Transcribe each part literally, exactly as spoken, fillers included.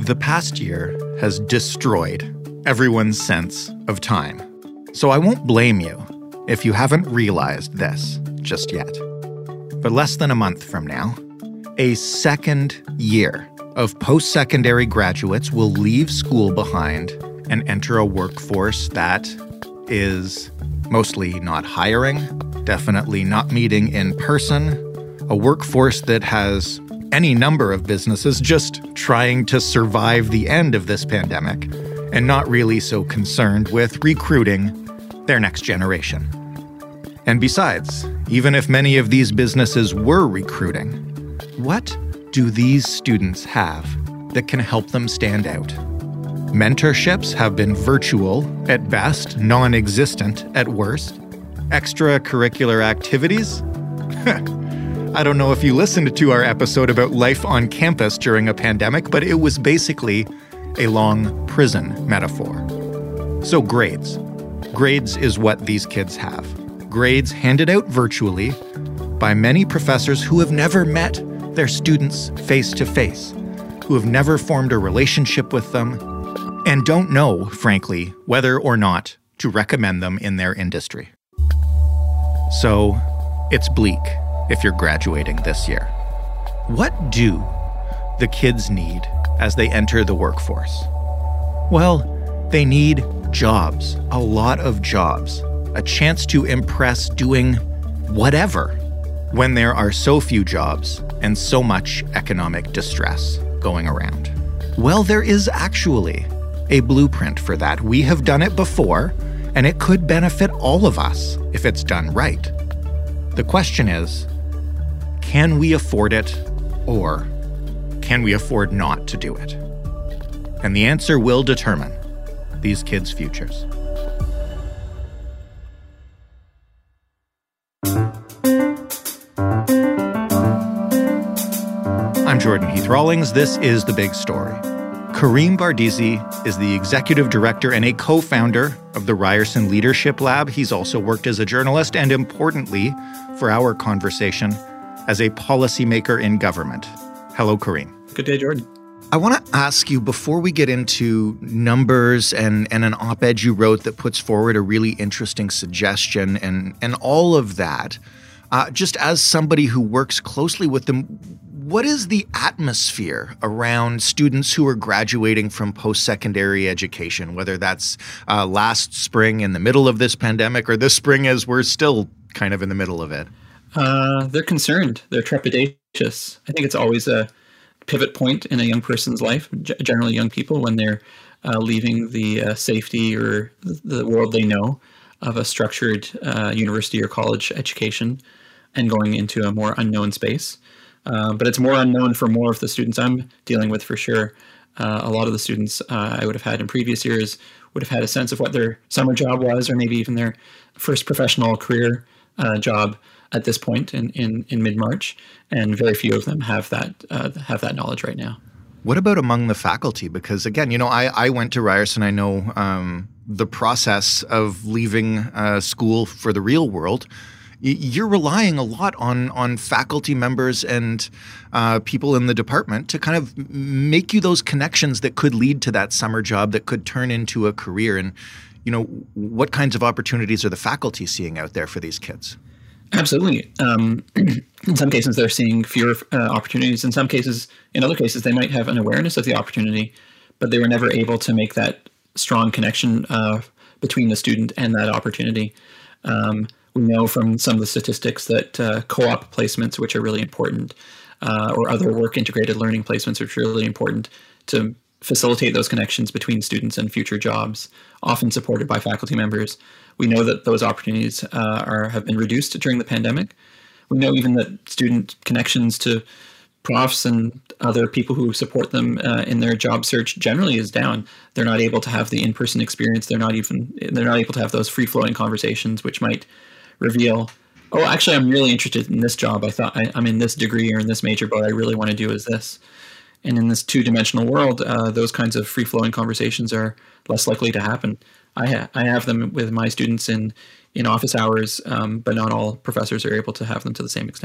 The past year has destroyed everyone's sense of time. So I won't blame you if you haven't realized this just yet. But less than a month from now, a second year of post-secondary graduates will leave school behind and enter a workforce that is mostly not hiring, definitely not meeting in person, a workforce that has any number of businesses just trying to survive the end of this pandemic and not really so concerned with recruiting their next generation. And besides, even if many of these businesses were recruiting, what do these students have that can help them stand out? Mentorships have been virtual at best, non-existent at worst. Extracurricular activities? I don't know if you listened to our episode about life on campus during a pandemic, but it was basically a long prison metaphor. So grades. Grades is what these kids have. Grades handed out virtually by many professors who have never met their students face to face, who have never formed a relationship with them, and don't know, frankly, whether or not to recommend them in their industry. So it's bleak if you're graduating this year. What do the kids need as they enter the workforce? Well, they need jobs, a lot of jobs, a chance to impress doing whatever when there are so few jobs and so much economic distress going around. Well, there is actually a blueprint for that. We have done it before, and it could benefit all of us if it's done right. The question is, can we afford it, or can we afford not to do it? And the answer will determine these kids' futures. I'm Jordan Heath-Rawlings. This is The Big Story. Kareem Bardisi is the executive director and a co-founder of the Ryerson Leadership Lab. He's also worked as a journalist and, importantly, for our conversation, as a policymaker in government. Hello, Kareem. Good day, Jordan. I want to ask you, before we get into numbers and, and an op-ed you wrote that puts forward a really interesting suggestion and, and all of that, uh, just as somebody who works closely with them, what is the atmosphere around students who are graduating from post-secondary education, whether that's uh, last spring in the middle of this pandemic or this spring as we're still kind of in the middle of it? Uh, they're concerned. They're trepidatious. I think it's always a pivot point in a young person's life, g- generally young people, when they're uh, leaving the uh, safety or the world they know of a structured uh, university or college education and going into a more unknown space. Uh, but it's more unknown for more of the students I'm dealing with, for sure. Uh, a lot of the students uh, I would have had in previous years would have had a sense of what their summer job was, or maybe even their first professional career uh, job at this point in, in, in mid-March, and very few of them have that uh, have that knowledge right now. What about among the faculty? Because again, you know, I, I went to Ryerson. I know um, the process of leaving uh, school for the real world. Y- you're relying a lot on on faculty members and uh, people in the department to kind of make you those connections that could lead to that summer job that could turn into a career. And, you know, what kinds of opportunities are the faculty seeing out there for these kids? Absolutely. Um, in some cases, they're seeing fewer uh, opportunities. In some cases, in other cases, they might have an awareness of the opportunity, but they were never able to make that strong connection uh, between the student and that opportunity. Um, we know from some of the statistics that uh, co-op placements, which are really important, uh, or other work integrated learning placements, which are really important to facilitate those connections between students and future jobs, often supported by faculty members. We know that those opportunities uh, are have been reduced during the pandemic. We know even that student connections to profs and other people who support them uh, in their job search generally is down. They're not able to have the in-person experience. They're not even they're not able to have those free-flowing conversations, which might reveal, oh, actually, I'm really interested in this job. I thought I, I'm in this degree or in this major, but what I really want to do is this. And in this two-dimensional world, uh, those kinds of free-flowing conversations are less likely to happen. I, ha- I have them with my students in, in office hours, um, but not all professors are able to have them to the same extent.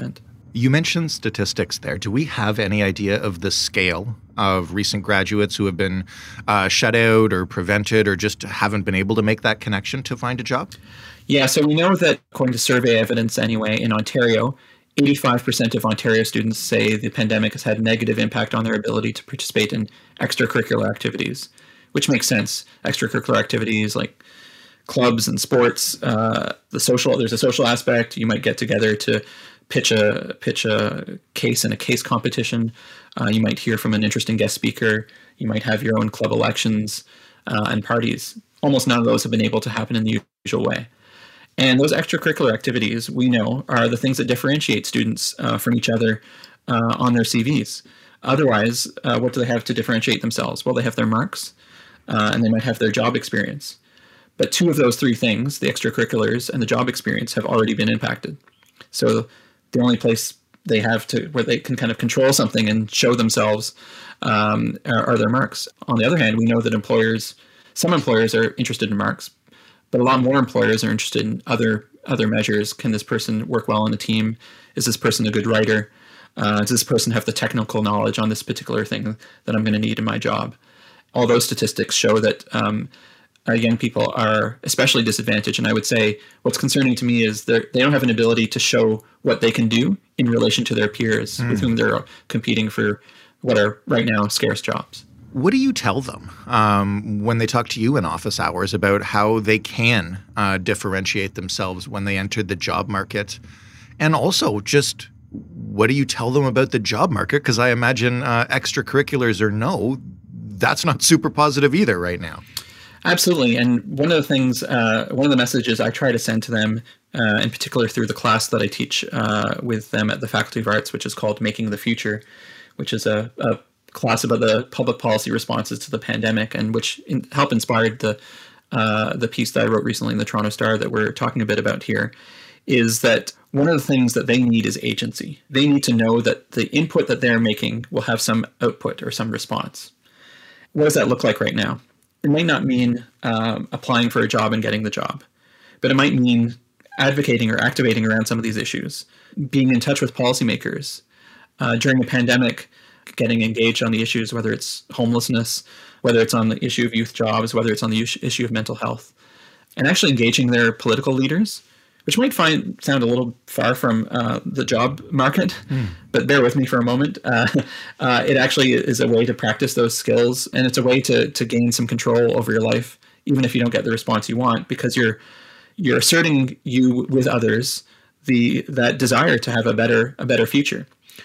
You mentioned statistics there. Do we have any idea of the scale of recent graduates who have been uh, shut out or prevented or just haven't been able to make that connection to find a job? Yeah, so we know that according to survey evidence anyway, in Ontario, eighty-five percent of Ontario students say the pandemic has had a negative impact on their ability to participate in extracurricular activities, which makes sense. Extracurricular activities like clubs and sports, uh, the social, there's a social aspect. You might get together to pitch a pitch a case in a case competition. Uh, you might hear from an interesting guest speaker. You might have your own club elections uh, and parties. Almost none of those have been able to happen in the usual way. And those extracurricular activities, we know, are the things that differentiate students uh, from each other uh, on their C Vs. Otherwise, uh, what do they have to differentiate themselves? Well, they have their marks, uh, and they might have their job experience. But two of those three things, the extracurriculars and the job experience, have already been impacted. So the only place they have to where they can kind of control something and show themselves um, are, are their marks. On the other hand, we know that employers, some employers are interested in marks, but a lot more employers are interested in other other measures. Can this person work well on a team? Is this person a good writer? Uh, does this person have the technical knowledge on this particular thing that I'm going to need in my job? All those statistics show that um, uh, young people are especially disadvantaged. And I would say what's concerning to me is they don't have an ability to show what they can do in relation to their peers mm. with whom they're competing for what are right now scarce jobs. What do you tell them um, when they talk to you in office hours about how they can uh, differentiate themselves when they enter the job market? And also just what do you tell them about the job market? Because I imagine uh, extracurriculars or no, that's not super positive either right now. Absolutely. And one of the things, uh, one of the messages I try to send to them, uh, in particular through the class that I teach uh, with them at the Faculty of Arts, which is called Making the Future, which is a, a class about the public policy responses to the pandemic, and which in, helped inspired the uh, the piece that I wrote recently in the Toronto Star that we're talking a bit about here, is that one of the things that they need is agency. They need to know that the input that they're making will have some output or some response. What does that look like right now? It might not mean um, applying for a job and getting the job, but it might mean advocating or activating around some of these issues, being in touch with policymakers. Uh, during the pandemic, getting engaged on the issues, whether it's homelessness, whether it's on the issue of youth jobs, whether it's on the issue of mental health, and actually engaging their political leaders, which might find sound a little far from uh, the job market, mm. but bear with me for a moment. Uh, uh, it actually is a way to practice those skills, and it's a way to to gain some control over your life, even if you don't get the response you want, because you're you're asserting you with others the that desire to have a better a better future.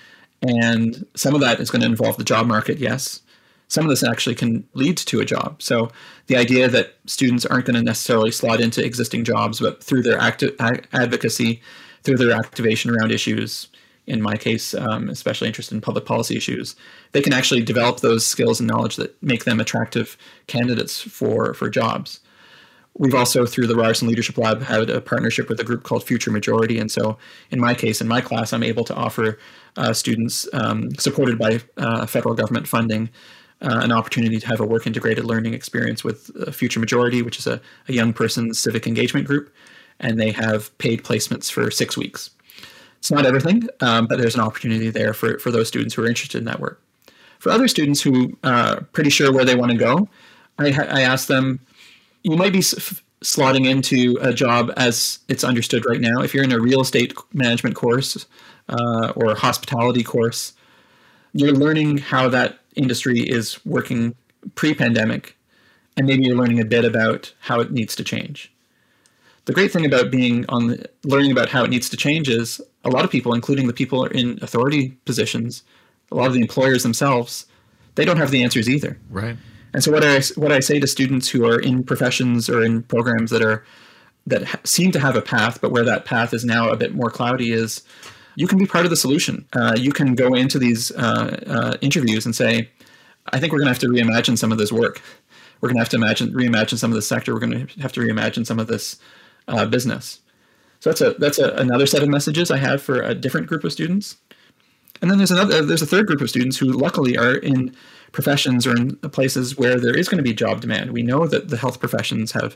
And some of that is going to involve the job market, yes. Some of this actually can lead to a job. So the idea that students aren't going to necessarily slot into existing jobs, but through their acti- advocacy, through their activation around issues, in my case, um, especially interested in public policy issues, they can actually develop those skills and knowledge that make them attractive candidates for, for jobs. We've also, through the Ryerson Leadership Lab, had a partnership with a group called Future Majority. And so in my case, in my class, I'm able to offer uh, students um, supported by uh, federal government funding uh, an opportunity to have a work-integrated learning experience with uh, Future Majority, which is a, a young person's civic engagement group. And they have paid placements for six weeks. It's not everything, um, but there's an opportunity there for, for those students who are interested in that work. For other students who are pretty sure where they want to go, I, I ask them, you might be s- slotting into a job as it's understood right now. If you're in a real estate management course uh, or a hospitality course, you're learning how that industry is working pre-pandemic, and maybe you're learning a bit about how it needs to change. The great thing about being on the, learning about how it needs to change is a lot of people, including the people in authority positions, a lot of the employers themselves, they don't have the answers either. Right. And so what I what I say to students who are in professions or in programs that are that ha- seem to have a path, but where that path is now a bit more cloudy, is you can be part of the solution. Uh, you can go into these uh, uh, interviews and say, I think we're going to have to reimagine some of this work. We're going to have to imagine reimagine some of this sector. We're going to have to reimagine some of this uh, business. So that's a that's a, another set of messages I have for a different group of students. And then there's another there's a third group of students who luckily are in professions or in places where there is going to be job demand. We know that the health professions have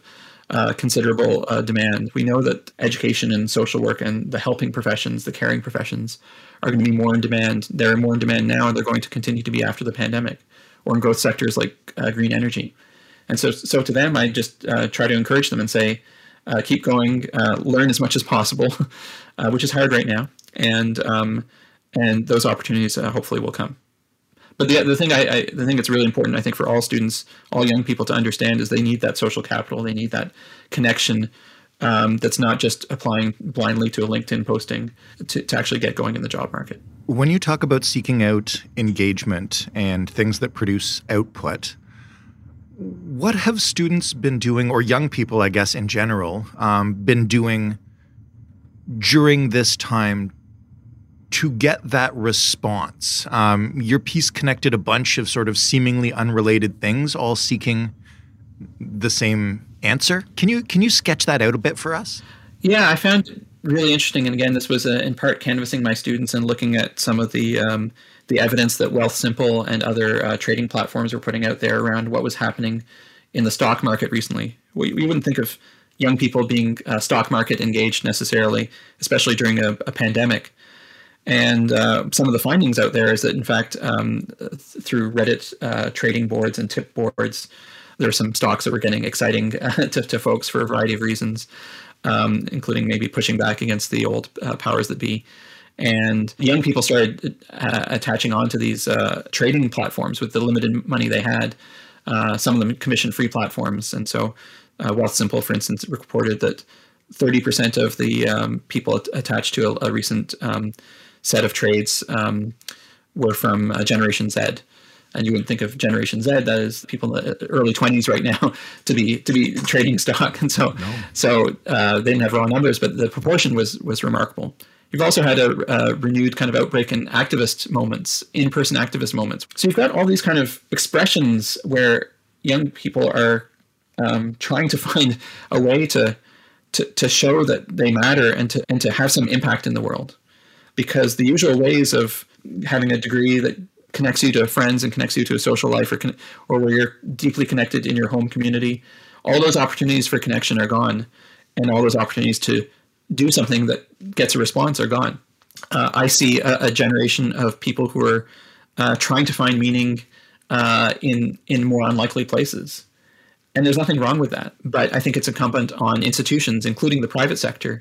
uh, considerable uh, demand. We know that education and social work and the helping professions, the caring professions, are going to be more in demand. They're more in demand now, and they're going to continue to be after the pandemic, or in growth sectors like uh, green energy. And so, so to them, I just uh, try to encourage them and say, uh, keep going, uh, learn as much as possible, uh, which is hard right now, and um, and those opportunities uh, hopefully will come. But the the thing I, I the thing that's really important, I think, for all students, all young people to understand is they need that social capital. They need that connection um, that's not just applying blindly to a LinkedIn posting to, to actually get going in the job market. When you talk about seeking out engagement and things that produce output, what have students been doing, or young people, I guess, in general, um, been doing during this time to get that response? Um, your piece connected a bunch of sort of seemingly unrelated things, all seeking the same answer. Can you can you sketch that out a bit for us? Yeah, I found it really interesting. And again, this was uh, in part canvassing my students and looking at some of the um, the evidence that Wealthsimple and other uh, trading platforms were putting out there around what was happening in the stock market recently. We, we wouldn't think of young people being uh, stock market engaged necessarily, especially during a, a pandemic. And uh, some of the findings out there is that, in fact, um, th- through Reddit uh, trading boards and tip boards, there are some stocks that were getting exciting uh, to, to folks for a variety of reasons, um, including maybe pushing back against the old uh, powers that be. And young people started uh, attaching on to these uh, trading platforms with the limited money they had, uh, some of them commission-free platforms. And so uh, Wealthsimple, for instance, reported that thirty percent of the um, people attached to a, a recent um, set of trades um, were from uh, Generation Z. And you wouldn't think of Generation Z, that is people in the early twenties right now, to be to be trading stock. And so no. so uh, they didn't have raw numbers, but the proportion was was remarkable. You've also had a, a renewed kind of outbreak in activist moments, in-person activist moments. So you've got all these kind of expressions where young people are um, trying to find a way to, to to show that they matter and to and to have some impact in the world. Because the usual ways of having a degree that connects you to friends and connects you to a social life, or con- or where you're deeply connected in your home community, all those opportunities for connection are gone, and all those opportunities to do something that gets a response are gone. Uh, I see a, a generation of people who are uh, trying to find meaning uh, in in more unlikely places, and there's nothing wrong with that. But I think it's incumbent on institutions, including the private sector,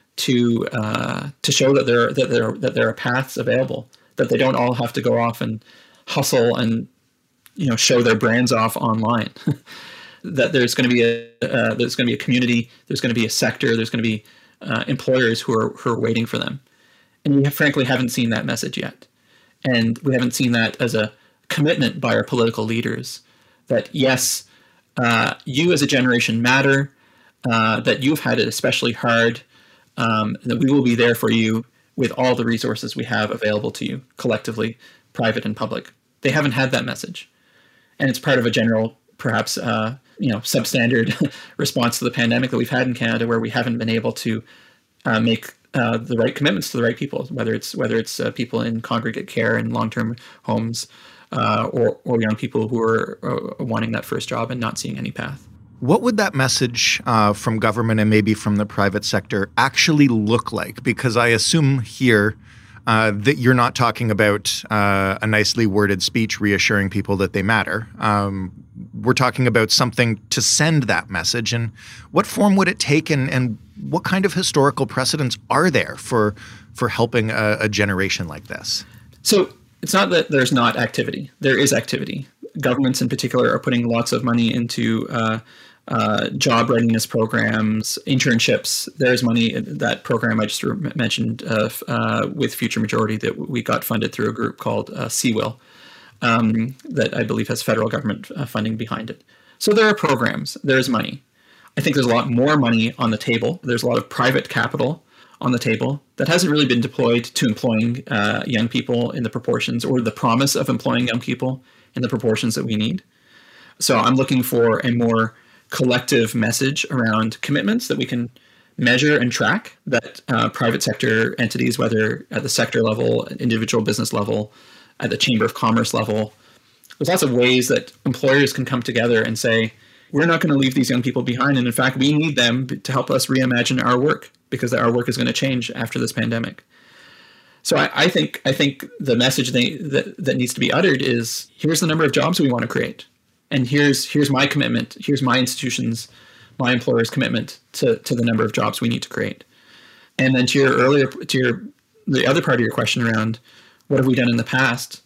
to uh, to show that there that there that there are paths available, that they don't all have to go off and hustle and you know show their brands off online. That there's going to be a uh, there's going to be a community, there's going to be a sector, there's going to be uh, employers who are who are waiting for them, and we have, frankly haven't seen that message yet, and we haven't seen that as a commitment by our political leaders that yes, uh, you as a generation matter, uh, that you've had it especially hard. Um, that we will be there for you with all the resources we have available to you, collectively, private and public. They haven't had that message. And it's part of a general, perhaps, uh, you know, substandard response to the pandemic that we've had in Canada, where we haven't been able to uh, make uh, the right commitments to the right people, whether it's whether it's uh, people in congregate care and long-term homes, uh, or, or young people who are uh, wanting that first job and not seeing any path. What would that message uh, from government and maybe from the private sector actually look like? Because I assume here uh, that you're not talking about uh, a nicely worded speech reassuring people that they matter. Um, we're talking about something to send that message. And what form would it take, and, and what kind of historical precedents are there for, for helping a, a generation like this? So it's not that there's not activity. There is activity. Governments in particular are putting lots of money into uh, Uh, job readiness programs, internships. There's money in that program I just re- mentioned uh, uh, with Future Majority that we got funded through a group called uh, C W I L um, that I believe has federal government uh, funding behind it. So there are programs, there's money. I think there's a lot more money on the table. There's a lot of private capital on the table that hasn't really been deployed to employing uh, young people in the proportions, or the promise of employing young people in the proportions that we need. So I'm looking for a more collective message around commitments that we can measure and track, that uh, private sector entities, whether at the sector level, individual business level, at the Chamber of Commerce level, there's lots of ways that employers can come together and say, we're not going to leave these young people behind. And in fact, we need them to help us reimagine our work, because our work is going to change after this pandemic. So I, I think I think the message they, that that needs to be uttered is, here's the number of jobs we want to create, and here's here's my commitment, here's my institution's, my employer's commitment to to the number of jobs we need to create. And then to your earlier to your the other part of your question around what have we done in the past?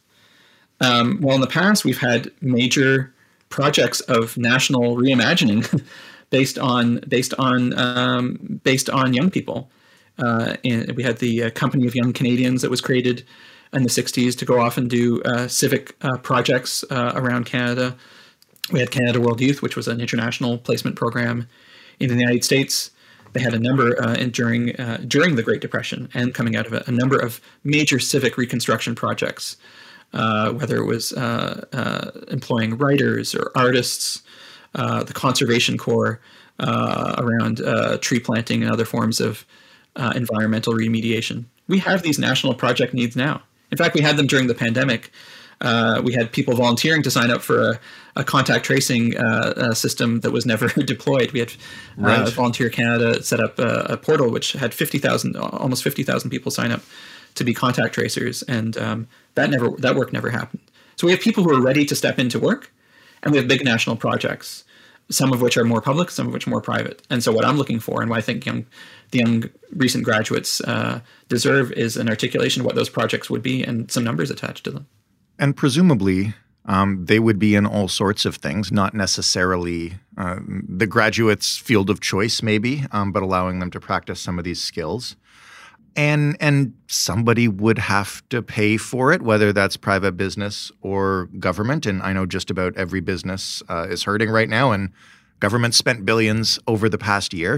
Um, well, in the past we've had major projects of national reimagining based on based on um, based on young people. Uh, and we had the uh, Company of Young Canadians that was created in the sixties to go off and do uh, civic uh, projects uh, around Canada. We had Canada World Youth, which was an international placement program in the United States. They had a number uh, in, during uh, during the Great Depression and coming out of it, a number of major civic reconstruction projects, uh, whether it was uh, uh, employing writers or artists, uh, the Conservation Corps uh, around uh, tree planting and other forms of Uh, environmental remediation. We have these national project needs now. In fact, we had them during the pandemic. Uh, we had people volunteering to sign up for a, a contact tracing uh, uh, system that was never deployed. We had uh, right. Volunteer Canada set up a, a portal which had fifty thousand, almost fifty thousand people sign up to be contact tracers, and um, that never that work never happened. So we have people who are ready to step into work, and we have big national projects, some of which are more public, some of which are more private. And so what I'm looking for, and what I think young, the young recent graduates uh, deserve, is an articulation of what those projects would be and some numbers attached to them. And presumably, um, they would be in all sorts of things, not necessarily uh, the graduate's field of choice maybe, um, but allowing them to practice some of these skills. And and somebody would have to pay for it, whether that's private business or government. And I know just about every business uh, is hurting right now, and government spent billions over the past year.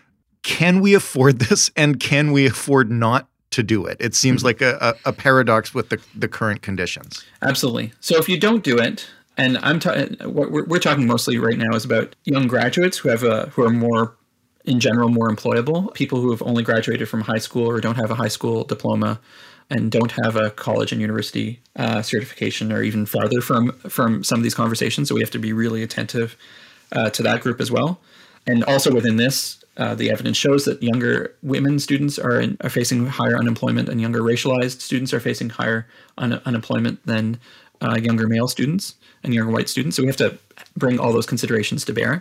Can we afford this, and can we afford not to do it? It seems like a, a, a paradox with the, the current conditions. Absolutely. So if you don't do it, and I'm ta- what we're, we're talking mostly right now is about young graduates who have a, who are more, in general, more employable, people who have only graduated from high school or don't have a high school diploma and don't have a college and university uh, certification, or even farther from from some of these conversations. So we have to be really attentive uh, to that group as well. And also within this, uh, the evidence shows that younger women students are in, are facing higher unemployment, and younger racialized students are facing higher un- unemployment than uh, younger male students and younger white students. So we have to bring all those considerations to bear.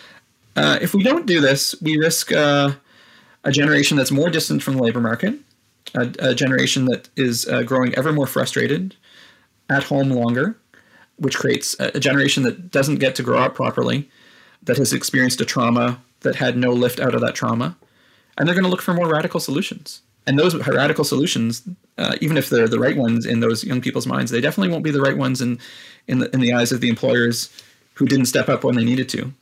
Uh, if we don't do this, we risk uh, a generation that's more distant from the labor market, a, a generation that is uh, growing ever more frustrated, at home longer, which creates a, a generation that doesn't get to grow up properly, that has experienced a trauma that had no lift out of that trauma, and they're going to look for more radical solutions. And those radical solutions, uh, even if they're the right ones in those young people's minds, they definitely won't be the right ones in in the, in the eyes of the employers who didn't step up when they needed to.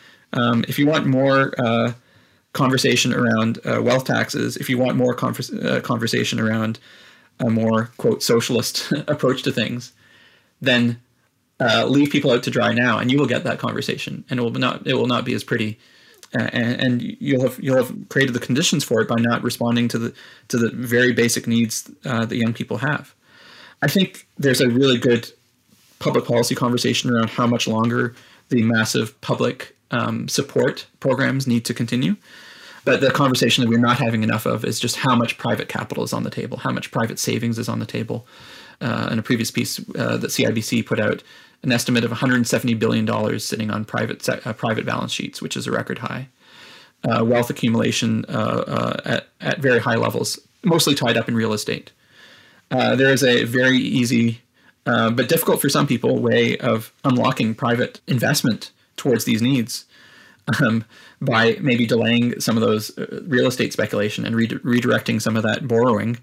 Um, if you want more uh, conversation around uh, wealth taxes, if you want more converse, uh, conversation around a more, quote, socialist approach to things, then uh, leave people out to dry now, and you will get that conversation, and it will not it will not be as pretty, uh, and, and you'll have you'll have created the conditions for it by not responding to the to the very basic needs uh, that young people have. I think there's a really good public policy conversation around how much longer the massive public Um, support programs need to continue. But the conversation that we're not having enough of is just how much private capital is on the table, how much private savings is on the table. Uh, in a previous piece uh, that C I B C put out, an estimate of one hundred seventy billion dollars sitting on private uh, private balance sheets, which is a record high. Uh, wealth accumulation uh, uh, at, at very high levels, mostly tied up in real estate. Uh, there is a very easy, uh, but difficult for some people, way of unlocking private investment towards these needs um, by maybe delaying some of those uh, real estate speculation and re- redirecting some of that borrowing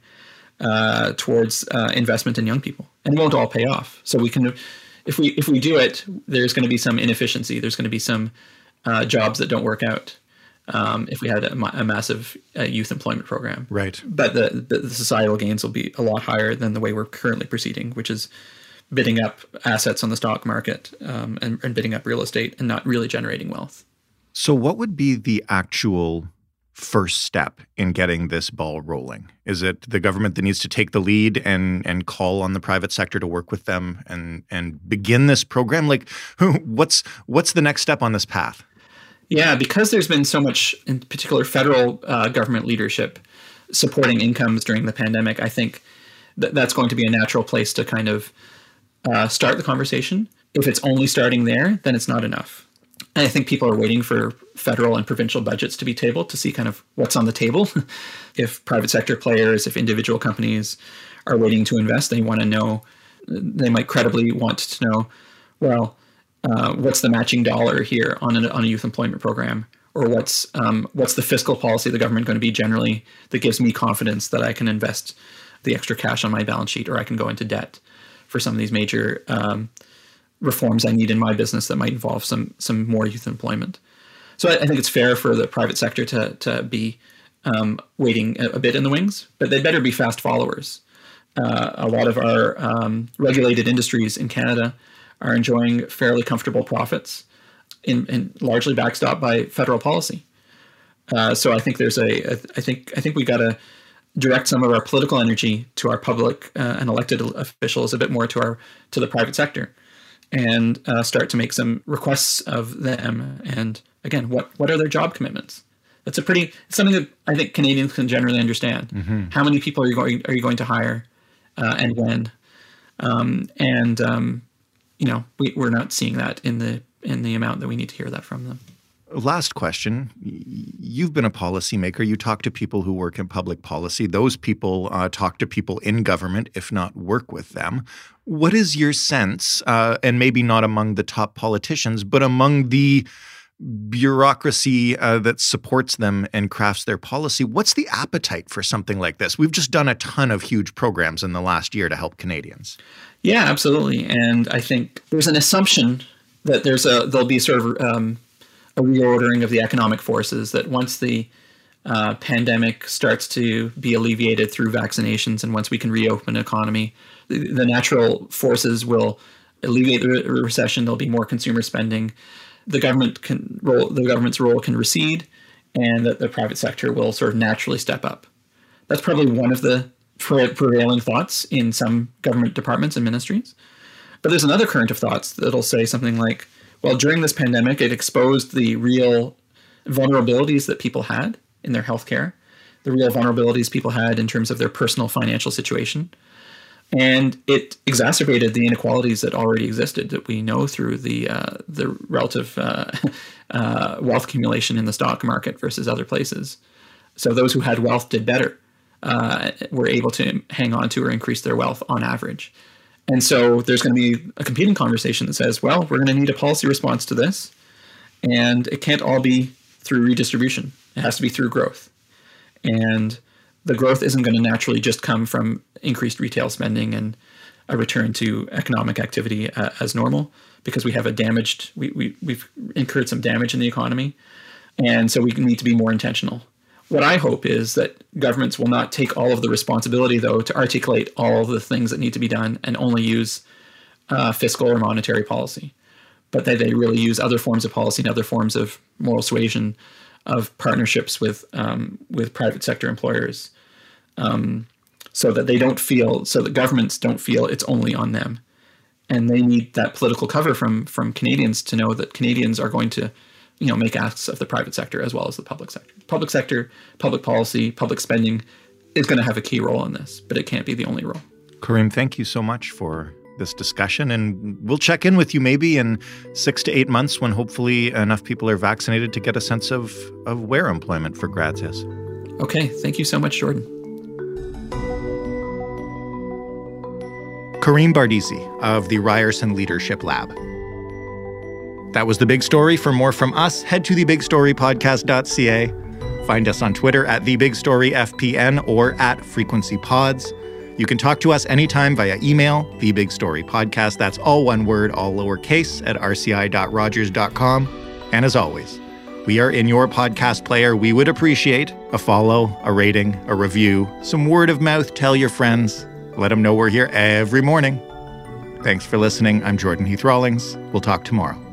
uh, towards uh, investment in young people. And it won't all pay off. So we can, if we if we do it, there's going to be some inefficiency. There's going to be some uh, jobs that don't work out um, if we had a, a massive uh, youth employment program. Right. But the, the, the societal gains will be a lot higher than the way we're currently proceeding, which is bidding up assets on the stock market um, and, and bidding up real estate and not really generating wealth. So what would be the actual first step in getting this ball rolling? Is it the government that needs to take the lead and and call on the private sector to work with them and and begin this program? Like, what's what's the next step on this path? Yeah, because there's been so much, in particular, federal uh, government leadership supporting incomes during the pandemic, I think that that's going to be a natural place to kind of uh, start the conversation. If it's only starting there, then it's not enough. And I think people are waiting for federal and provincial budgets to be tabled to see kind of what's on the table. If private sector players, if individual companies are waiting to invest, they want to know, they might credibly want to know, well, uh, what's the matching dollar here on a, on a youth employment program? Or what's um, what's the fiscal policy of the government going to be generally that gives me confidence that I can invest the extra cash on my balance sheet, or I can go into debt for some of these major um, reforms I need in my business that might involve some some more youth employment. So I, I think it's fair for the private sector to to be um, waiting a, a bit in the wings, but they better be fast followers. Uh, a lot of our um, regulated industries in Canada are enjoying fairly comfortable profits, in, in largely backstopped by federal policy. Uh, so I think there's a, a I think I think we got to direct some of our political energy to our public uh, and elected officials, a bit more to our to the private sector, and uh, start to make some requests of them. And again, what what are their job commitments? That's a pretty it's something that I think Canadians can generally understand. Mm-hmm. How many people are you going are you going to hire, uh, and when? Um, and um, you know, we, we're not seeing that in the in the amount that we need to hear that from them. Last question. You've been a policymaker. You talk to people who work in public policy. Those people uh, talk to people in government, if not work with them. What is your sense, uh, and maybe not among the top politicians, but among the bureaucracy uh, that supports them and crafts their policy? What's the appetite for something like this? We've just done a ton of huge programs in the last year to help Canadians. Yeah, absolutely. And I think there's an assumption that there's a there'll be sort of um, a reordering of the economic forces, that once the uh, pandemic starts to be alleviated through vaccinations, and once we can reopen the economy, the, the natural forces will alleviate the re- recession. There'll be more consumer spending. The government can role, the government's role can recede, and that the private sector will sort of naturally step up. That's probably one of the pre- prevailing thoughts in some government departments and ministries. But there's another current of thoughts that'll say something like, well, during this pandemic, it exposed the real vulnerabilities that people had in their healthcare, the real vulnerabilities people had in terms of their personal financial situation. And it exacerbated the inequalities that already existed, that we know through the uh, the relative uh, uh, wealth accumulation in the stock market versus other places. So those who had wealth did better, uh, were able to hang on to or increase their wealth on average. And so there's going to be a competing conversation that says, well, we're going to need a policy response to this. And it can't all be through redistribution. It has to be through growth. And the growth isn't going to naturally just come from increased retail spending and a return to economic activity uh, as normal, because we have a damaged, we, we, we've incurred some damage in the economy. And so we need to be more intentional. What I hope is that governments will not take all of the responsibility, though, to articulate all of the things that need to be done and only use uh, fiscal or monetary policy, but that they really use other forms of policy and other forms of moral suasion, of partnerships with um, with private sector employers, um, so that they don't feel, so that governments don't feel it's only on them. And they need that political cover from from Canadians to know that Canadians are going to, you know, make asks of the private sector as well as the public sector. Public sector, public policy, public spending is going to have a key role in this, but it can't be the only role. Karim, thank you so much for this discussion, and we'll check in with you maybe in six to eight months when hopefully enough people are vaccinated to get a sense of, of where employment for grads is. Okay, thank you so much, Jordan. Karim Bardisi of the Ryerson Leadership Lab. That was The Big Story. For more from us, head to the big story podcast dot c a. Find us on Twitter at The Big Story F P N or at Frequency Pods. You can talk to us anytime via email, The Big Story Podcast. That's all one word, all lowercase, at r c i dot rogers dot com. And as always, we are in your podcast player. We would appreciate a follow, a rating, a review, some word of mouth. Tell your friends. Let them know we're here every morning. Thanks for listening. I'm Jordan Heath Rawlings. We'll talk tomorrow.